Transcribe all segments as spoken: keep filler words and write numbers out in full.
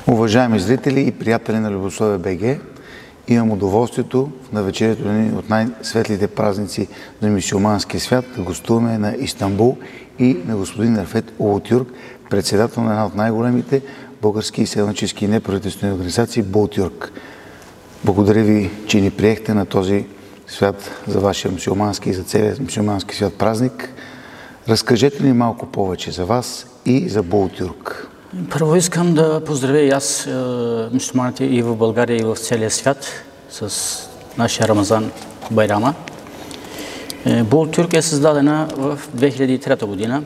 Уважаеми зрители и приятели на Любословие БГ, имам удоволствието в навечерието от най-светлите празници на мюсюлманския свят да гостуваме на Истанбул и на господин Рафет Улутюрк, председател на една от най-големите български изселнически и неправителствени организации Бултюрк. Благодаря ви, че ни приехте на този свят за вашия мюсюлмански и за целия мюсюлмански свят празник. Разкажете ни малко повече за вас и за Бултюрк. Първо искам да поздравя и аз мюсюлманите и в България, и в целия свят с нашия Рамазан Байрама. Бултюрк е създадена в две хиляди и трета година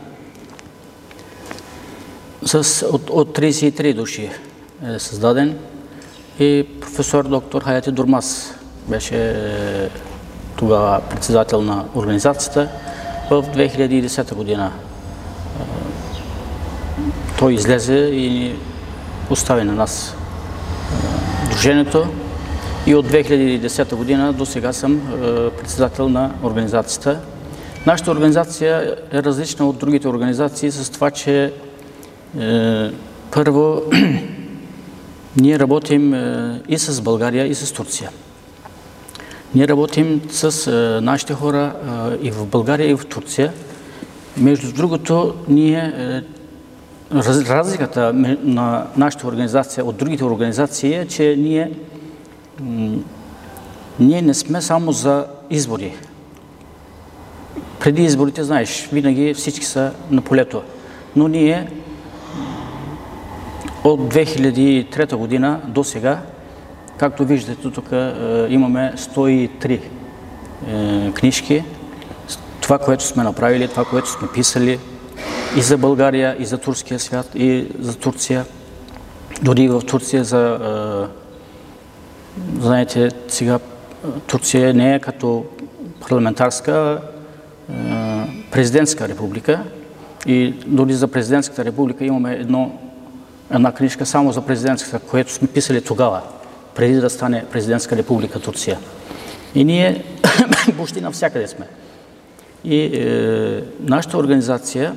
с, от, от тридесет и три души е създаден и професор доктор Хаяти Дурмас беше тогава председател на организацията. В две хиляди и десета година той излезе и остави на нас дружението и от две хиляди и десета година до сега съм председател на организацията. Нашата организация е различна от другите организации с това, че е, първо ние работим е, и с България, и с Турция. Ние работим с е, нашите хора е, и в България, и в Турция. Между другото, ние е, раз, разликата на нашата организация от другите организации е, че ние, ние не сме само за избори. Преди изборите, знаеш, винаги всички са на полето. Но ние от две хиляди и трета година до сега, както виждате, тук е, имаме сто и три е, книжки. Това, което сме направили, това, което сме писали и за България, и за турския свят, и за Турция. Дори в Турция за... Е, знаете, сега Турция не е като парламентарска, е, президентска република. И дори за президентската република имаме едно една книжка само за президентската, което сме писали тогава, преди да стане президентска република Турция. И ние почти навсякъде сме. И е, нашата организация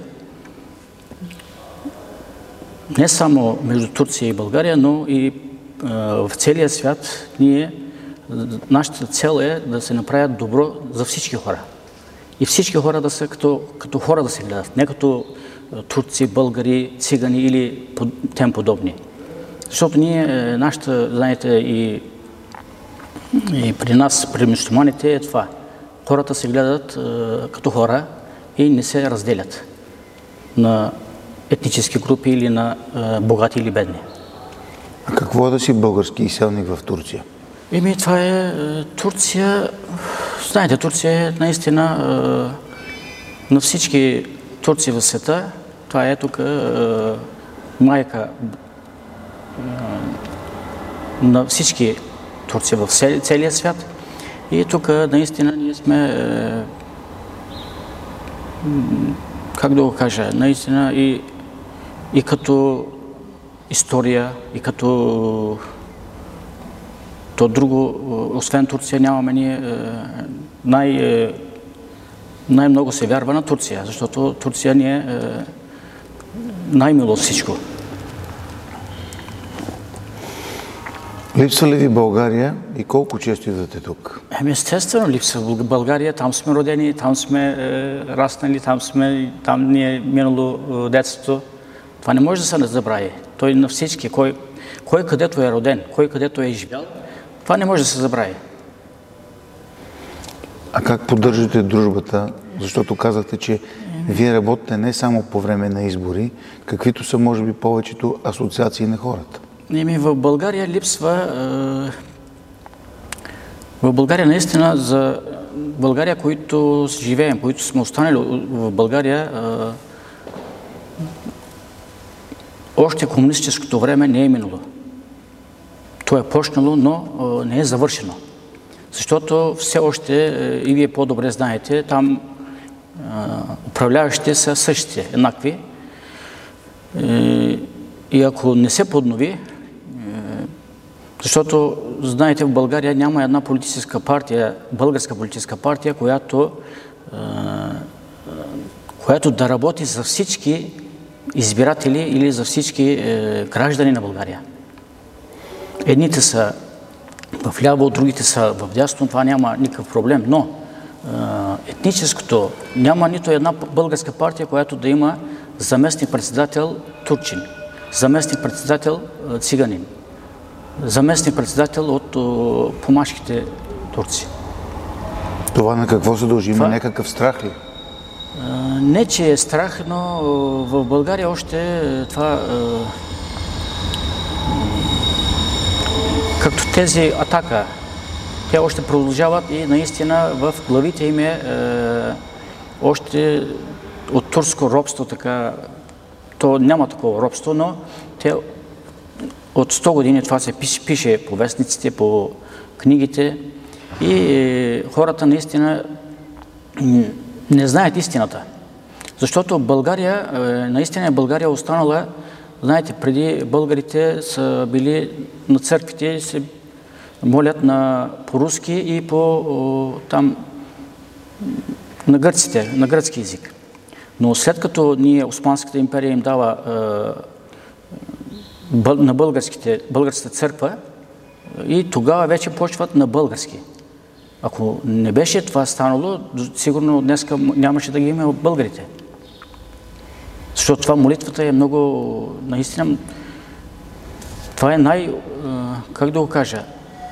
не само между Турция и България, но и е, в целия свят, ние, нашата цел е да се направят добро за всички хора. И всички хора да са като, като хора да се гледат, не като турци, българи, цигани или тем подобни. Защото ние, нашата, знаете, и, и при нас, при мюсюлманите е това. Хората се гледат е, като хора и не се разделят на етнически групи или на е, богати или бедни. А какво е да си български изселник в Турция? Еми, това е, е Турция, знаете, Турция е наистина е, на всички турци в света. Това е тук е, майка е, на всички турци в целия свят. И тук наистина ние сме, е, как да го кажа, наистина и, и като история, и като то друго, освен Турция, нямаме ние е, най, е, най-много се вярва на Турция, защото Турция ни е, е най-мило от всичко. Липсва ли ви България и колко често идвате тук? Еми, естествено липсва България, там сме родени, там сме е, раснали, там сме, там ни е минало е, детството. Това не може да се не забрави. Той на всички, кой, кой където е роден, кой където е живял, това не може да се забрави. А как поддържате дружбата? Защото казахте, че вие работите не само по време на избори, каквито са, може би, повечето асоциации на хората. Еми, в България липсва... Е, в България наистина, за България, които живеем, които сме останали в България, е, още комунистическото време не е минало. То е почнало, но е, не е завършено. Защото все още, и вие по-добре знаете, там управляващите са същите, еднакви. И ако не се поднови, защото, знаете, в България няма една политическа партия, българска политическа партия, която, която да работи за всички избиратели или за всички граждани на България. едните са в ляво, другите са в дясно, това няма никакъв проблем, но етническото, няма нито една българска партия, която да има заместник председател турчин, заместник председател циганин, заместник председател от помашките турци. Това на какво се дължи? Има някакъв страх ли? Не, че е страх, но в България още това, както тези атака, те още продължават и наистина в главите им е още от турско робство, така, то няма такова робство, но те от сто години това се пише, пише по вестниците, по книгите и хората наистина не знаят истината. Защото България, наистина България останала, знаете, преди българите са били на църквите, се молят на по-руски и по там на гърците, на гръцки език. Но след като ние, Османската империя им дава на българските, българската църква и тогава вече почват на български. Ако не беше това станало, сигурно днес нямаше да ги има българите. Защото това молитвата е много, наистина, това е най, как да го кажа,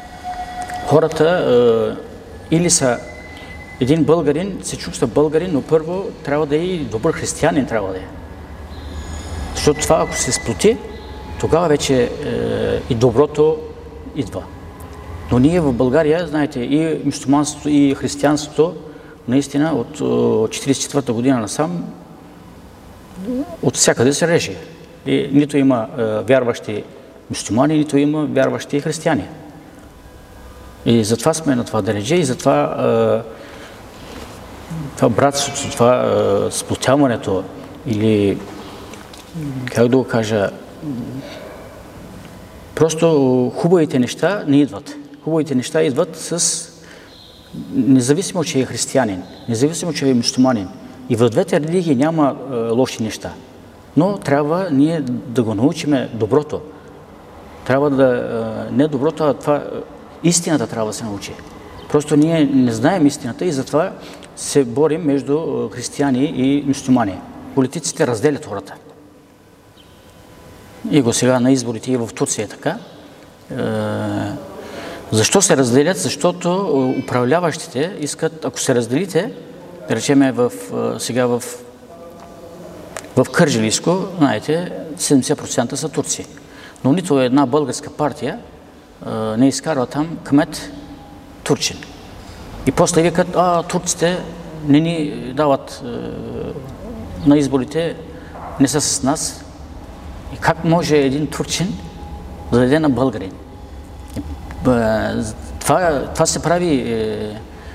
хората или са един българин, се чувства българин, но първо трябва да е и добър християнин, трябва да е. Защото това, ако се сплоти, тогава вече и доброто идва. Но ние в България, знаете, и мюсюлманството, и християнството, наистина от четиридесет и четвърта година насам, от всякъде се реже. И нито има вярващи мюсюлмани, нито има вярващи християни. И затова сме на това дередже и затова това братството, това сплотяването или, как да го кажа, просто хубавите неща не идват. Хубавите неща идват с, независимо, че е християнин, независимо, че е мюсюлманин. И в двете религии няма е, лоши неща. Но трябва ние да го научиме доброто. Трябва да, е, не доброто, а това, е, истината трябва да се научи. Просто ние не знаем истината и затова се борим между християни и мюсюлмани. Политиците разделят хората. И го сега на изборите и в Турция е така. Е, защо се разделят? Защото управляващите искат, ако се разделите, да речеме в, сега в, в Кърджалийско, знаете, седемдесет процента са турци. Но нито една българска партия е, не изкарва там кмет турчин. И после викат, а турците не ни дават е, на изборите, не са с нас. И как може един турчин да даде на българин? Това, това се прави... Е,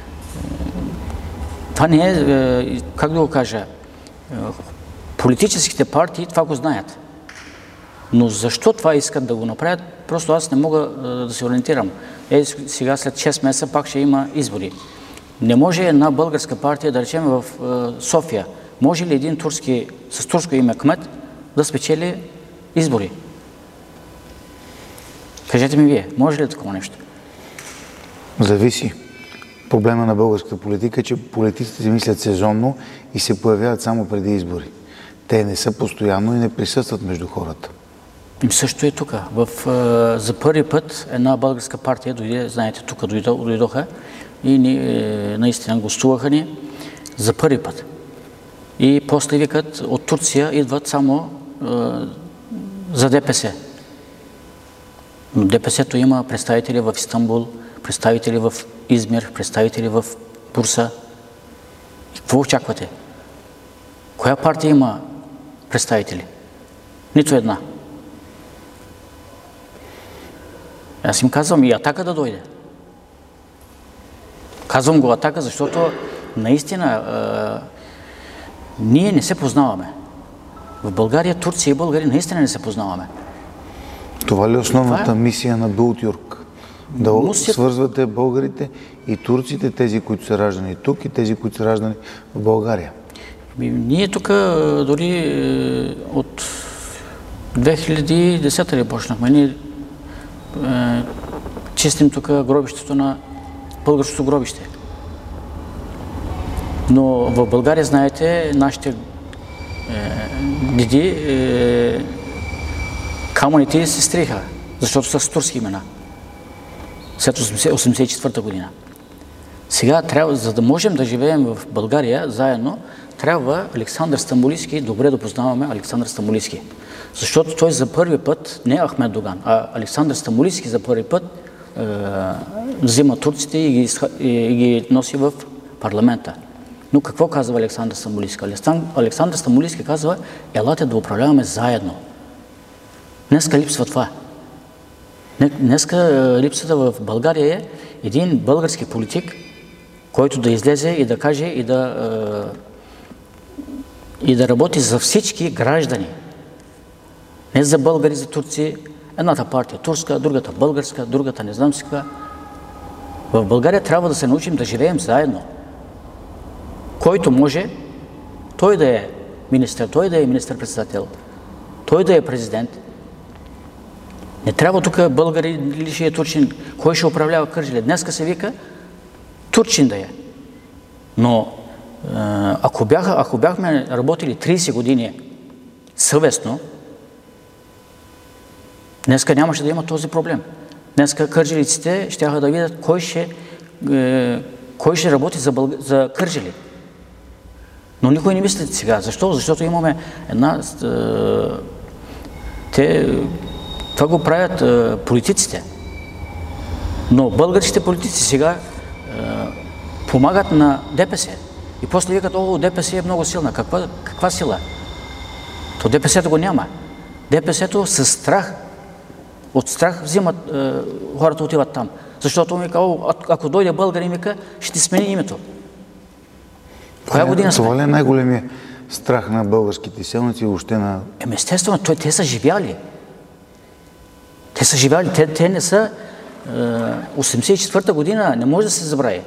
това не е, как да го кажа, политическите партии това го знаят. Но защо това искат да го направят, просто аз не мога да се ориентирам. Е, сега след шест месеца пак ще има избори. Не може една българска партия, да речем в София, може ли един турски, с турско име кмет да спечели избори? Кажете ми вие, може ли такова нещо? Зависи. Проблема на българската политика е, че политиците мислят сезонно и се появяват само преди избори. Те не са постоянно и не присъстват между хората. И също е тук. В, за първи път една българска партия дойде, знаете, тук дойдоха и ни, наистина гостуваха ни за първи път. И после викат, от Турция идват само е, за ДПС. Но ДПС-то има представители в Истанбул, представители в Измир, представители в Бурса. И какво очаквате? Коя партия има представители? Нито една. Аз им казвам и Атака да дойде. Казвам го Атака, защото наистина е, ние не се познаваме. В България, Турция и българи наистина не се познаваме. Това ли е основната Това е? мисия на Бултюрк? Да Мусия... свързвате българите и турците, тези, които са раждани тук и тези, които са раждани в България? Ние тук дори от две хиляди и десета ли почнахме. Ние е, чистим тук гробището на българското гробище. Но в България, знаете, нашите е, деди е, камъните се стриха, защото са с турски имена. След осемдесет и четвърта година. Сега трябва, за да можем да живеем в България заедно, трябва Александър Стамболийски, добре да познаваме Александър Стамболийски. Защото той за първи път, не Ахмед Доган, а Александър Стамболийски за първи път е, взима турците и ги, и ги носи в парламента. Но какво казва Александър Стамболийски? Александър Стамболийски казва, елате да управляваме заедно. Днеска липсва това. Днеска липсата в България е един български политик, който да излезе и да каже и да, и да работи за всички граждани. Не за българи, за турци. Едната партия турска, другата българска, другата не знам си каква. В България трябва да се научим да живеем заедно. Който може, той да е министър, той да е министър-председател, той да е президент. Не трябва тук българи или ще е турчин. Кой ще управлява Кърджали? Днеска се вика турчин да е. Но ако, бяха, ако бяхме работили трийсет години съвестно, днеска нямаше да има този проблем. Днеска кърджалиците ще да видят кой ще, е, кой ще работи за, Бълг... за Кърджали. Но никой не мисли сега. Защо? Защото имаме една... Е, те... Това го правят е, политиците. Но българските политици сега е, помагат на ДПС. И после викат, о, ДПС е много силна. Каква, каква сила? То ДПС-то го няма. ДПС-то със страх, от страх взимат, е, хората отиват там. Защото ми казва, ако дойде българин, ми казва, ще ти смени името. Коя година сме? Това ли е най-големият страх на българските селници и въобще на... Еми, естествено, той, те са живяли. Те са живяли, те, те не са... осемдесет и четвърта година не може да се забрави.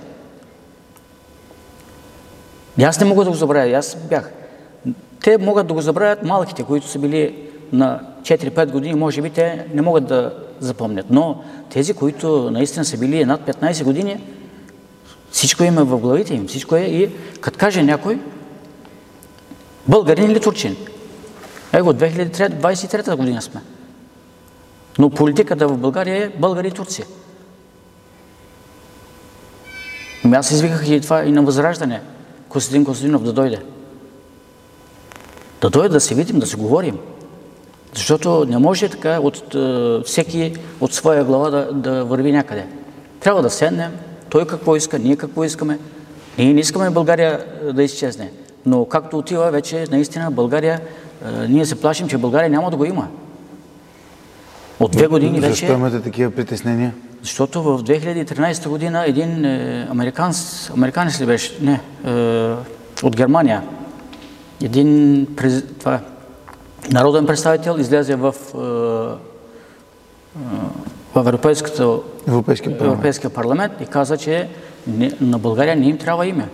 И аз не мога да го забравя, аз бях. Те могат да го забравят малките, които са били на четири-пет години, може би те не могат да запомнят. Но тези, които наистина са били над петнайсет години, всичко им е в главите им, всичко е и като каже някой, българин или турчин. Его, две хиляди двайсет и трета година сме. Но политиката в България е българи и турци. Аз извиках и това и на Възраждане, Костадин Костадинов да дойде. Да дойде да се видим, да се говорим. Защото не може така от е, всеки от своя глава да, да върви някъде. Трябва да седнем, той какво иска, ние какво искаме. Ние не искаме България да изчезне. Но както отива вече, наистина България, е, ние се плашим, че България няма да го има. От две години вече... Защо имате такива притеснения? Защото в две хиляди и тринайсета година един е, американец, американец ли беше? Не, е, от Германия. Един през, това, народен представител излезе в, е, в Европейския парламент. Европейския парламент и каза, че не, на България не им трябва име.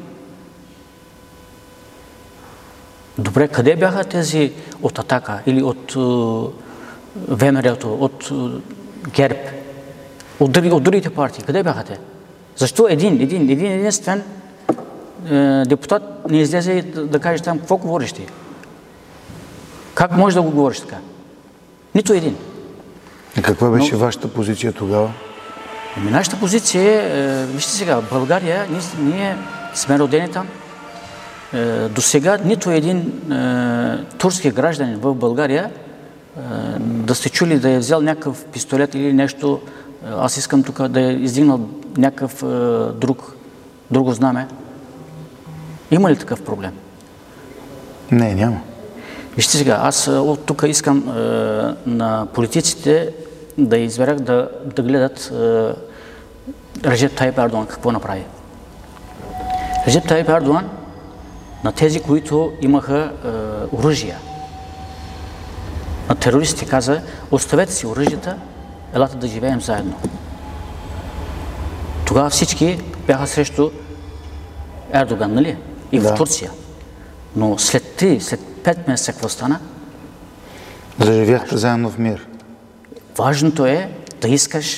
Добре, къде бяха тези от Атака или от ВМРО-то, от ГЕРБ, от, други, от другите партии? Къде бяха те? Защо един, един, един единствен е, депутат не излезе и да, да каже там какво говориш ти? Как можеш да го говориш така? Нито един. И каква беше Но... вашата позиция тогава? Ами нашата позиция е, е, вижте сега, в България ние, ние сме родени там. Е, до сега нито един е, турски гражданин в България е, да сте чули да е взел някакъв пистолет или нещо, е, аз искам тук да е издигнал някакъв е, друг, друго знаме. Има ли такъв проблем? Не, няма. Вижте сега, аз от тук искам е, на политиците да изберах да, да гледат е, Реджеп Тайип Ердоан какво направи. Реджеп Тайип Ердоан на тези, които имаха е, оръжия. На терористите каза, оставете си оръжията, елате да живеем заедно. Тогава всички бяха срещу Ердоган, нали? И да. В Турция. Но след три, след пет месеца какво стана? Заживяхте заедно в мир. Важното е да искаш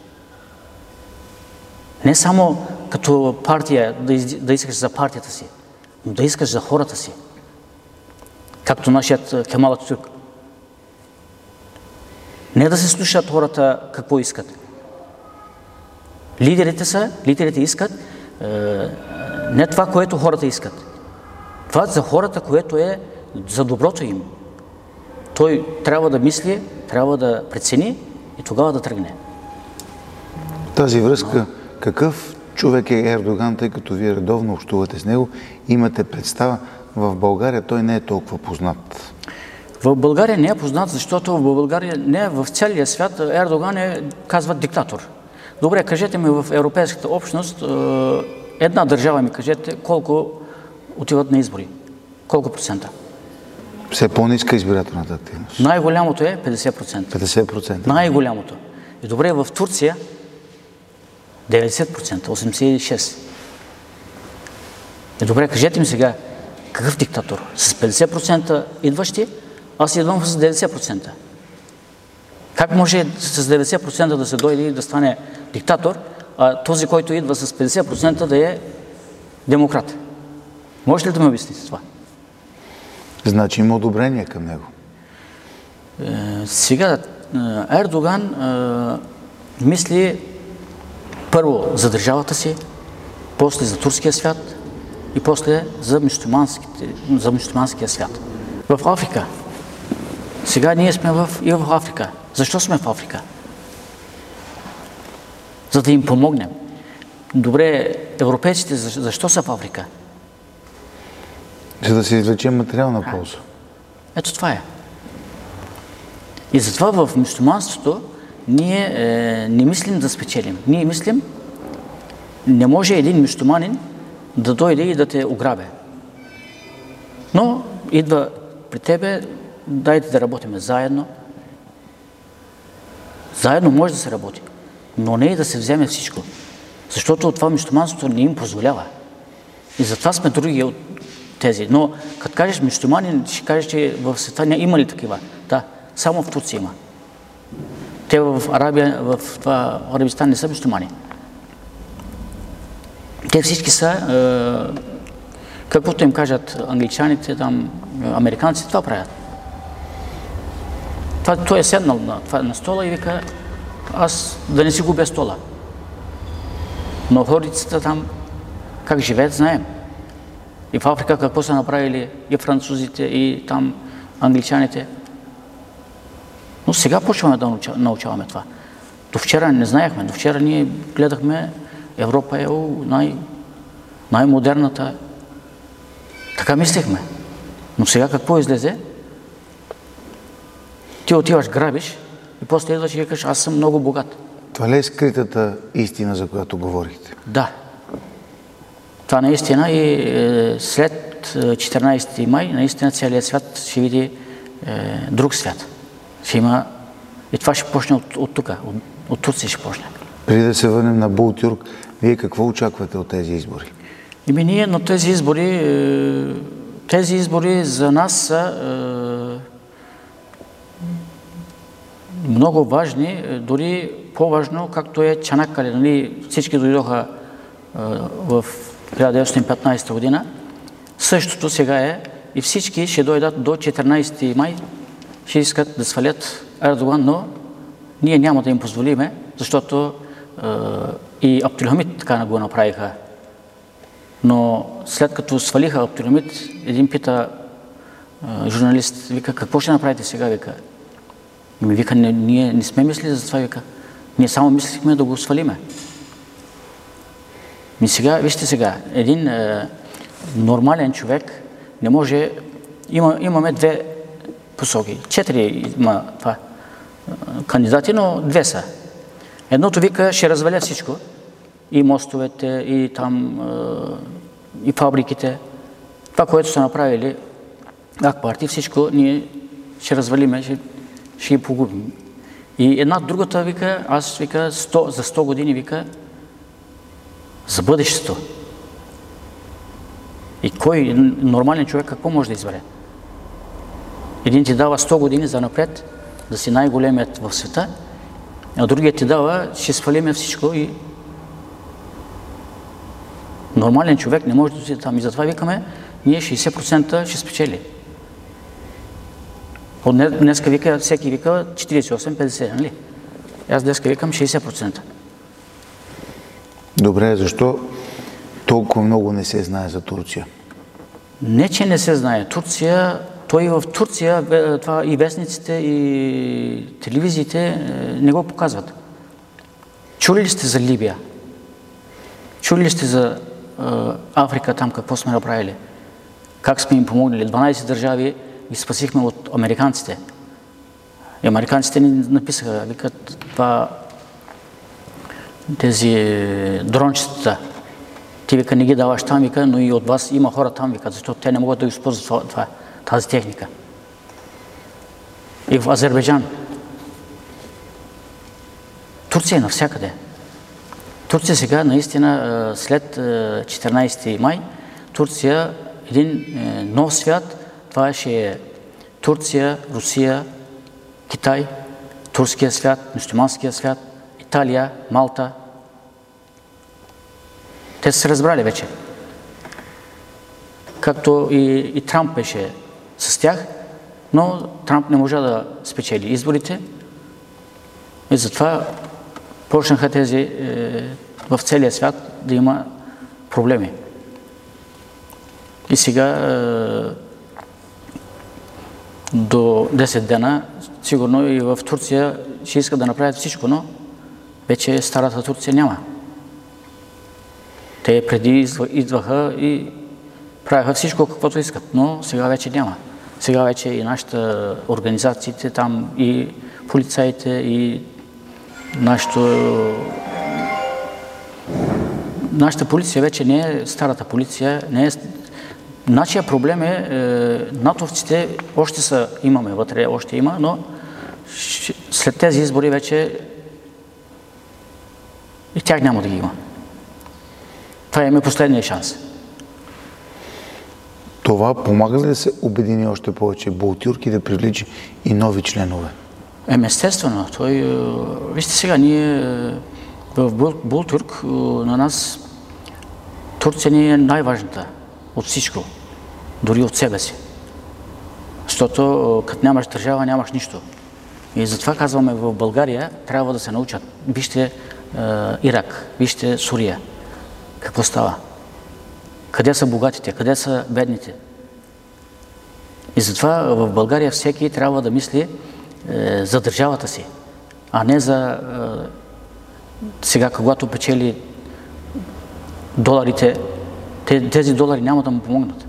не само като партия да, из, да искаш за партията си, но да искаш за хората си. Както нашият Кемал Ататюрк. Не да се слушат хората какво искат. Лидерите са, лидерите искат е, не това, което хората искат. Това за хората, което е за доброто им. Той трябва да мисли, трябва да прецени и тогава да тръгне. В тази връзка, какъв човек е Ердоган, тъй като вие редовно общувате с него, имате представа, в България той не е толкова познат? В България не е познат, защото в България, не в целия свят, Ердоган е, казват, диктатор. Добре, кажете ми в европейската общност, една държава ми кажете колко отиват на избори. Колко процента? Все по-ниска избирателната активност. Най-голямото е петдесет процента. петдесет процента. Най-голямото. И добре, в Турция деветдесет процента, осемдесет и шест процента. И добре, кажете ми сега, какъв диктатор? С петдесет процента идващи, аз идвам с деветдесет процента. Как може с деветдесет процента да се дойде и да стане диктатор, а този, който идва с петдесет процента да е демократ? Може ли да ме обясните това? Значи има одобрение към него. Е, сега Ердоган е, мисли първо за държавата си, после за турския свят и после за мюсюлманския свят. В Африка. Сега ние сме в, и в Африка. Защо сме в Африка? За да им помогнем. Добре, европейците защо са в Африка? За да се извлече материална полза. Ето това е. И затова в мюсюлманството ние е, не мислим да спечелим. Ние мислим, не може един мюсюлманин да дойде и да те ограбе. Но идва при тебе, дайте да работим заедно. Заедно може да се работи, но не и да се вземе всичко. Защото това мюсюлманството не им позволява. И затова сме други от тези. Но като кажеш мюсюлманин, ще кажеш, че в света има ли такива? Да, само в Турция има. Те в Арабия, в това Арабистан не са мюсюлмани. Те всички са, е, каквото им кажат англичаните, там, американците, това правят. Това, той е седнал на, това, на стола и вика, аз да не си губя стола. Но хорицата там, как живеят, знаем. И в Африка какво са направили и французите, и там англичаните. Но сега почваме да научаваме това. До вчера не знаехме. До вчера ние гледахме Европа е най- най-модерната. Така мислихме. Но сега какво излезе? Ти отиваш, грабиш и после идваш и кажеш, аз съм много богат. Това ли е скритата истина, за която говорихте? Да. Това наистина и е, след четиринайсети май наистина целият свят ще види е, друг свят. Ще има... И това ще почне от, от тук, от, от Турция ще почне. Преди да се върнем на Бултюрк, вие какво очаквате от тези избори? Ими ние на тези избори, е, тези избори за нас са е, много важни, дори по-важно, както е Чанаккале. Нали, всички дойдоха е, в хиляда деветстотин и петнайсета година. Същото сега е и всички ще дойдат до четиринайсети май, ще искат да свалят Ердоган, но ние няма да им позволиме, защото е, и Абдулхамид така го направиха. Но след като свалиха Абдулхамид, един пита е, журналист, вика, какво ще направите сега, вика? И ми вика, не, ние не сме мислили за това, вика. Ние само мислихме да го свалиме. И сега, вижте сега, един е, нормален човек не може... Има, имаме две посоки. Четири има това е, кандидати, но две са. Едното вика, ще разваля всичко. И мостовете, и там, е, и фабриките. Това, което са направили Ак партии, всичко ние ще развалиме, ще, ще ги погубим. И една другата вика, аз вика, сто, за сто години вика, за бъдещето. И кой нормален човек какво може да избере? Един ти дава сто години за напред, да си най-големият в света, а другият ти дава, ще свалиме всичко и нормален човек не може да отиде там. И затова викаме, ние шейсет процента ще спечели. От днеска вика, всеки вика четиридесет и осем петдесет, нали? Аз днеска викам шейсет процента. Добре, защо толкова много не се знае за Турция? Не, че не се знае. Турция, той и в Турция, това и вестниците, и телевизиите не го показват. Чули ли сте за Либия? Чули ли сте за Африка, там какво сме направили? Как сме им помогнали? дванадесет държави ги спасихме от американците. И американците ни написаха, викат това, тези дрончетата. Ти вика не ги даваш там, вика, но и от вас има хора там, вика, защото те не могат да използват това, тази техника. И в Азербайджан. Турция е навсякъде. Турция сега, наистина, след четиринадесети май, Турция, един нов свят, това ще е Турция, Русия, Китай, турския свят, мюсюлманския свят, Италия, Малта. Те са се разбрали вече. Както и, и Трамп беше с тях, но Трамп не можа да спечели изборите и затова почнаха тези е, в целия свят да има проблеми. И сега е, до десет дена, сигурно и в Турция ще искат да направят всичко, но вече старата Турция няма. Те преди идваха и правяха всичко, каквото искат, но сега вече няма. Сега вече и нашите организациите там, и полицаите, и нашето... Нашата полиция вече не е старата полиция, не е... Нашия проблем е, е натовците още са, имаме вътре, още има, но след тези избори вече и тях няма да ги има. Това е последния шанс. Това помага ли да се обедини още повече Бултюрк и да привлича и нови членове? Ем, естествено. Той, вижте сега, ние в Бултюрк, на нас Турция ни е най-важната от всичко, дори от себе си. Защото като нямаш държава, нямаш нищо. И затова казваме, в България трябва да се научат. Вижте Ирак, вижте Сурия. Какво става? Къде са богатите? Къде са бедните? И затова в България всеки трябва да мисли е, за държавата си, а не за е, сега, когато печели доларите, тези долари няма да му помогнат.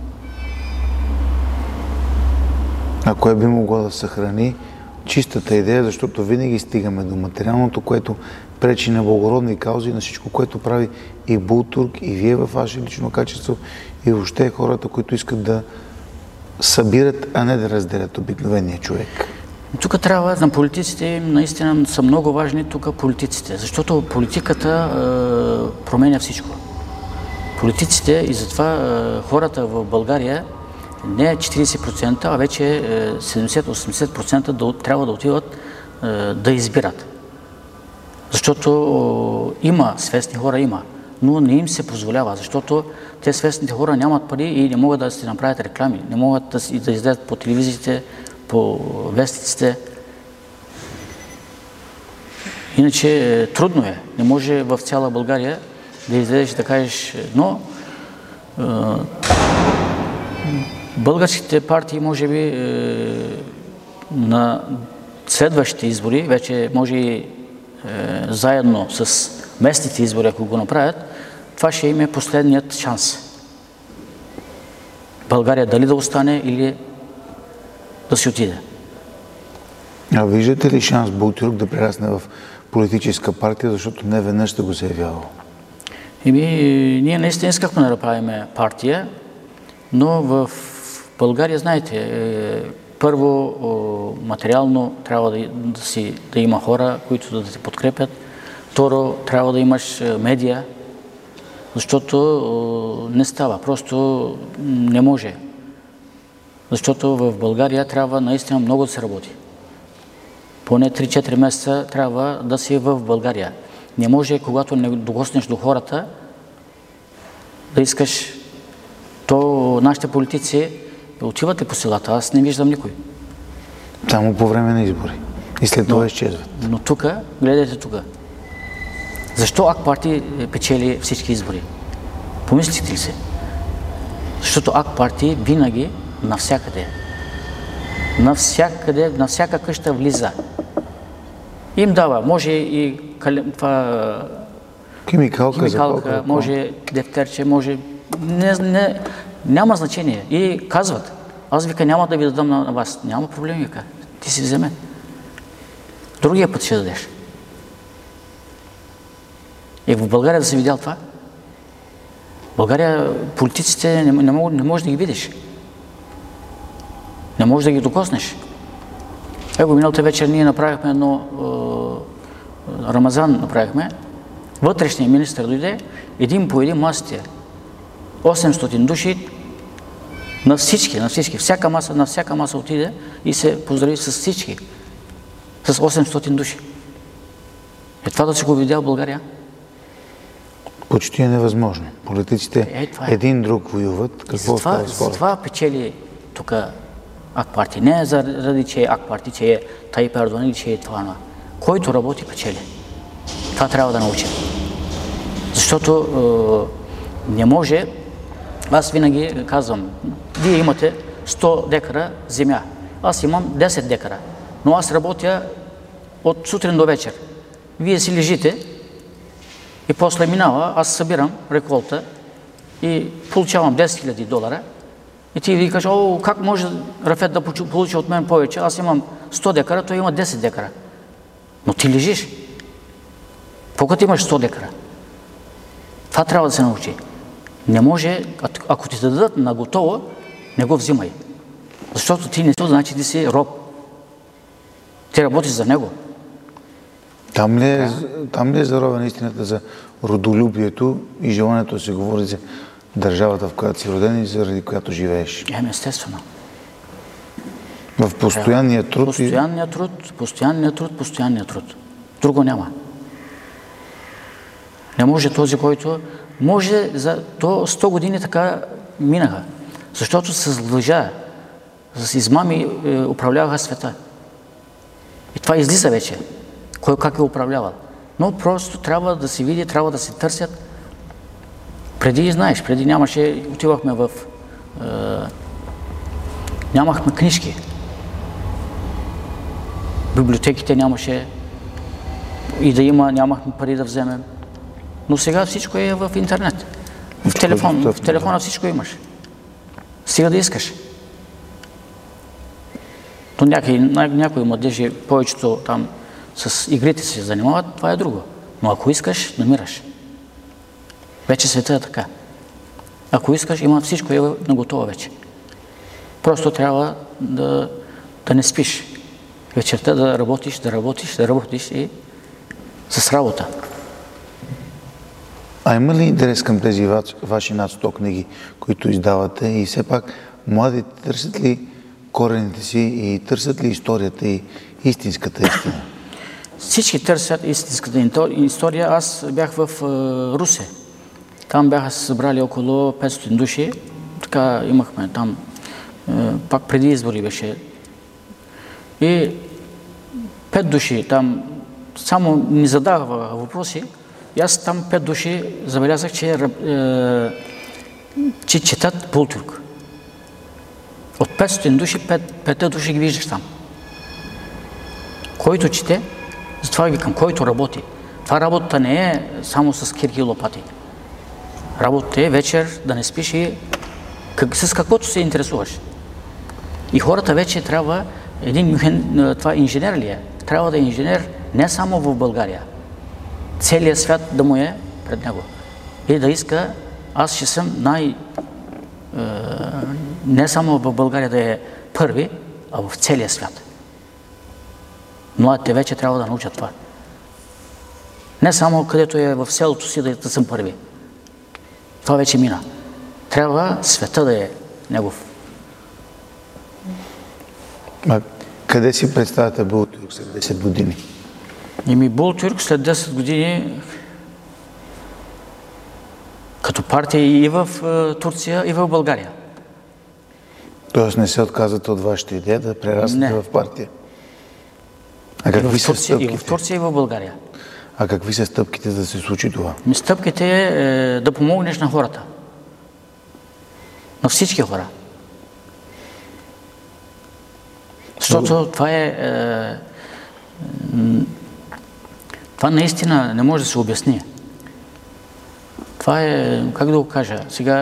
А кое би могло да съхрани чистата идея, защото винаги стигаме до материалното, което пречи на благородни каузи, на всичко, което прави и Бултюрк, и вие във ваше лично качество, и въобще хората, които искат да събират, а не да разделят обикновения човек. Тук трябва на политиците, наистина са много важни тук политиците, защото политиката е, променя всичко. Политиците и затова е, хората в България не е четиридесет процента, а вече седемдесет до осемдесет процента да, трябва да отиват е, да избират. Защото има, свестни хора има, но не им се позволява, защото те свестните хора нямат пари и не могат да си направят реклами, не могат да, си, да излезат по телевизиите, по вестниците. Иначе трудно е, не може в цяла България да излезеш да кажеш, но е, българските партии може би е, на следващите избори, вече може и Е, заедно с местните избори, ако го направят, това ще им е последният шанс. България дали да остане или да си отиде. А виждате ли шанс Бултюрк да прерасне в политическа партия, защото не веднъж сте го заявявал? Еми, ние наистина искахме да направим партия, но в България, знаете, първо, материално трябва да, да, си, да има хора, които да те подкрепят. Второ, трябва да имаш медия, защото не става, просто не може. Защото в България трябва наистина много да се работи. поне три-четири месеца трябва да си в България. Не може, когато не докоснеш до хората, да искаш. То нашите политици отиват ли по селата? Аз не виждам никой. Само по време на избори. И след това изчезват. Но тук, гледайте тук. Защо ак партия печели всички избори? Помислите ли се? Защото ак партия винаги навсякъде, навсякъде, на всяка къща влиза. Им дава, може и това, химикалка, химикалка може дефтерче, може... Не, не, няма значение. И казват, аз вика няма да ви дадам на, на вас. Няма проблем, вика. Ти си вземе. Другия път ще дадеш. И в България да се видял това. В България политиците не, не, мог, не можеш да ги видиш. Не можеш да ги докоснеш. Его миналата вечер ние направихме едно е, Рамазан направихме. Вътрешният министър дойде, един по един масите. осемстотин души на всички, на всички. Всяка маса, на всяка маса отиде и се поздрави с всички. С осемстотин души. Е това да си го видя в България? Почти е невъзможно. Политиците е, е. един друг воюват. Какво затова, затова печели тук ак партия. Не заради, че е ак партия, че е Таyyip Erdoğan или че е това. Който работи, печели. Това трябва да научим. Защото е, не може, аз винаги казвам, вие имате сто декара земя, аз имам десет декара, но аз работя от сутрин до вечер. Вие си лежите и после минава, аз събирам реколта и получавам десет хиляди долара и ти ви кажеш, о, как може Рафет да получи от мен повече, аз имам сто декара, той има десет декара. Но ти лежиш. Покато имаш сто декара. Това трябва да се научи. Не може, ако ти се дадат на готово, не го взимай. Защото ти не си, значи ти си роб. Ти работиш за него. Там ли е, там ли е заровена истината за родолюбието и желанието да се говори за държавата, в която си роден и заради която живееш? Еми, естествено. В постоянния труд? Постоянния труд, постоянния труд, постоянния труд. Друго няма. Не може този, който... Може за то сто години така минаха. Защото с лъжа, с измами е, управляваха света. И това излиза вече. Кой как е управлявал. Но просто трябва да се види, трябва да се търсят. Преди, знаеш, преди нямаше, отивахме в... Е, нямахме книжки. Библиотеките нямаше. И да има, нямахме пари да вземем. Но сега всичко е в интернет. В телефон, в телефона всичко имаш. Сега да искаш. Но някои, някои младежи, повечето там с игрите се занимават, това е друго. Но ако искаш, намираш. Вече света е така. Ако искаш, има всичко е наготово вече. Просто трябва да, да не спиш. Вечерта да работиш, да работиш, да работиш и с работа. А има ли интерес към тези ваши над сто книги, които издавате и все пак младите търсят ли корените си и търсят ли историята и истинската истина? Всички търсят истинската история. Аз бях в Русе. Там бяха се събрали около петстотин души. Така имахме там, пак преди избори беше. И пет души там само ни задаваха въпроси. И аз там пет души забелязах, че, е, че четат Бултюрк. От петстотин души, пет, пет души ги виждаш там. Който чете, затова викам, който работи. Това работа не е само с кирки и лопати. Работа е вечер да не спиш и как, с каквото се интересуваш. И хората вече трябва, един това инженер ли е? Трябва да е инженер не само в България. Целият свят да му е пред него. И да иска, аз ще съм най... Е, не само в България да е първи, а в целия свят. Младите вече трябва да научат това. Не само където е в селото си да, да съм първи. Това вече мина. Трябва света да е негов. А къде си представяте Бултюрк? Бултюрк след десет години? Ими Бултюрк след десет години като партия и в Турция, и в България. Тоест не се отказвате от вашата идея да прераснете в партия? А какви и, в са Турция, стъпките? и в Турция, и в България. А какви са стъпките да се случи това? Стъпките е да помогнеш на хората. На всички хора. Защото това е, е... Това наистина не може да се обясни. Това е, как да го кажа, сега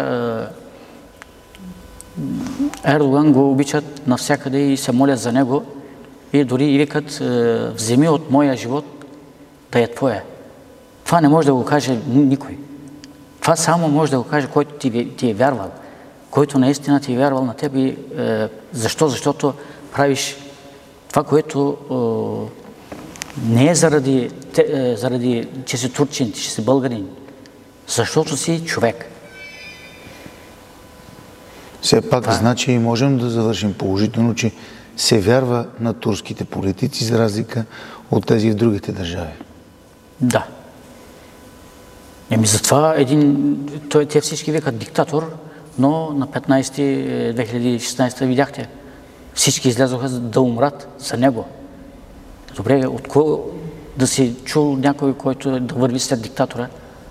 Ердоган го обичат навсякъде и се молят за него и дори и викат, вземи от моя живот да е твоя. Това не може да го каже никой. Това само може да го каже, който ти, ти е вярвал, който наистина ти е вярвал на теб. И, е, защо? Защото правиш това, което е, не е заради, те, е, заради, че си турчин, че си българин, защото си човек. Все пак, това значи и можем да завършим положително, че се вярва на турските политици, за разлика от тези в другите държави. Да. Еми затова един, той, те всички викат диктатор, но на петнайсети две хиляди и шестнайсета видяхте. Всички излязоха да умрат за него. Добре, от кой да си чул някой, който да върви след диктатора?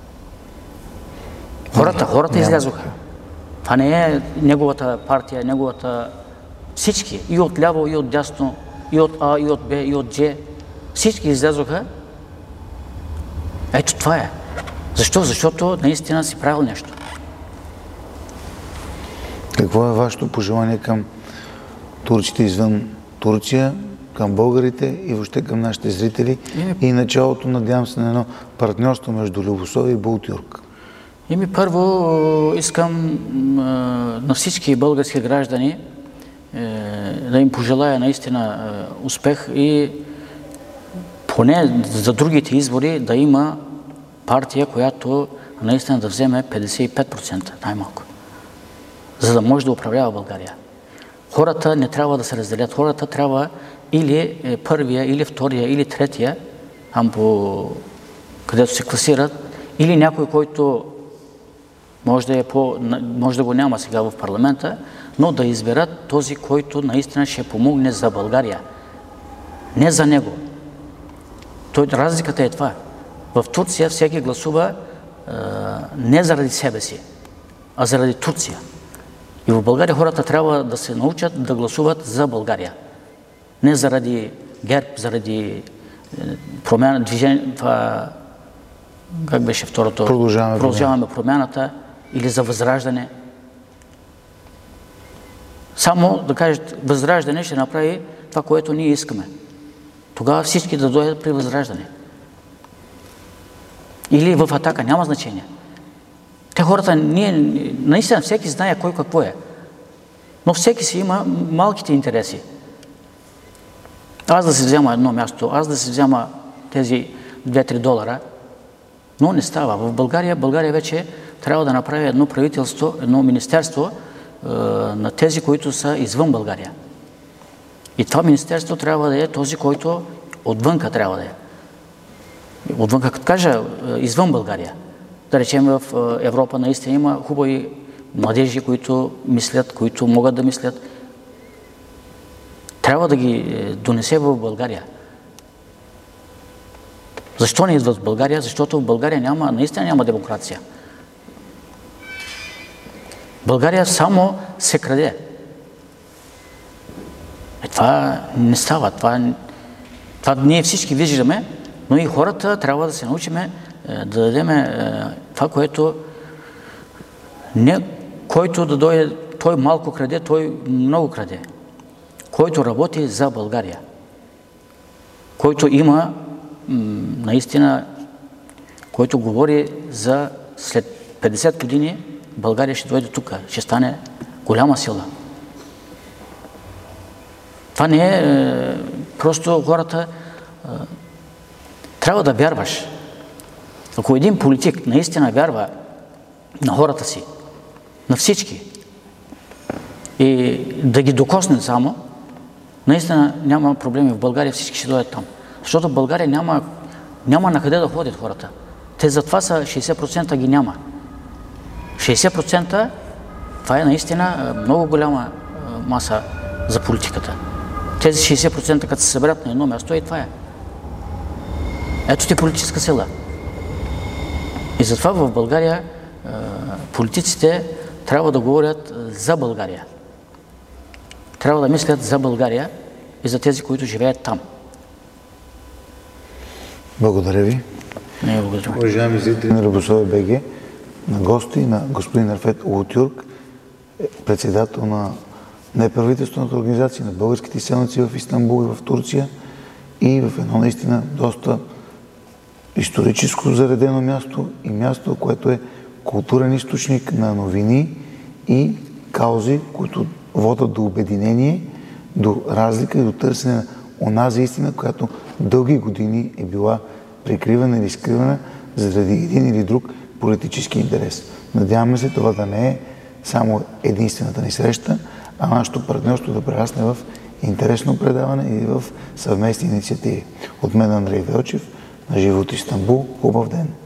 Хората, хората излязоха. Това не е неговата партия, неговата... Всички, и от ляво, и от дясно, и от А, и от Б, и от Дж. Всички излязоха. Ето това е. Защо? Защото наистина си правил нещо. Какво е вашето пожелание към турците извън Турция, към българите и въобще към нашите зрители и началото, надявам се, на едно партньорство между Любосови и Бултюрк? Ими първо искам на всички български граждани да им пожелая наистина успех и поне за другите избори да има партия, която наистина да вземе петдесет и пет процента най-малко, за да може да управлява България. Хората не трябва да се разделят. Хората трябва или първия, или втория, или третия, там по където се класират, или някой, който може да, е по, може да го няма сега в парламента, но да изберат този, който наистина ще помогне за България. Не за него. Той, разликата е това. В Турция всеки гласува е, не заради себе си, а заради Турция. И в България хората трябва да се научат да гласуват за България. Не заради ГЕРБ, заради е, промяна, движение, това, как беше второто? Продължаваме, Продължаваме промяната или за Възраждане. Само да кажат, Възраждане ще направи това, което ние искаме. Тогава всички да дойдат при Възраждане. Или в Атака, няма значение. Те хората, ние, наистина всеки знае кой какво е. Но всеки си има малките интереси. Аз да си взема едно място, аз да си взема тези две-три долара, но не става. В България, България вече трябва да направи едно правителство, едно министерство е, на тези, които са извън България. И това министерство трябва да е този, който отвънка трябва да е. Отвънка, като кажа, извън България. Да речем, в Европа наистина има хубави младежи, които мислят, които могат да мислят. Трябва да ги донесе в България. Защо не идват в България? Защото в България няма, наистина няма демокрация. България само се краде. Е, това не става. Това, това ние всички виждаме, но и хората трябва да се научиме да дадем това, което не който да дойде, той малко краде, той много краде. Който работи за България. Който има наистина, който говори за след петдесет години България ще дойде тук, ще стане голяма сила. Това не е просто хората трябва да вярваш. Ако един политик наистина вярва на хората си, на всички, и да ги докосне само, наистина няма проблеми в България, всички ще дойдат там. Защото в България няма, няма на къде да ходят хората. Те затова са шейсет процента ги няма. шейсет процента това е наистина много голяма маса за политиката. Тези шейсет процента като се съберат на едно място и това е. Ето ти политическа сила. И затова в България политиците трябва да говорят за България. Трябва да мислят за България и за тези, които живеят там. Благодаря ви. Не, благодаря. Уважаеми зрители на Любословие БГ, на гости на господин Рафет Улутюрк, председател на неправителствената организация на българските изселници в Истанбул и в Турция и в едно наистина доста историческо заредено място и място, което е културен източник на новини и каузи, които водят до обединение, до разлика и до търсене на онази истина, която дълги години е била прикривана или скривана заради един или друг политически интерес. Надяваме се това да не е само единствената ни среща, а нашето партньорство да прерасне в интересно предаване и в съвместни инициативи. От мен Андрей Велчев, на живо от Истанбул. Хубав ден!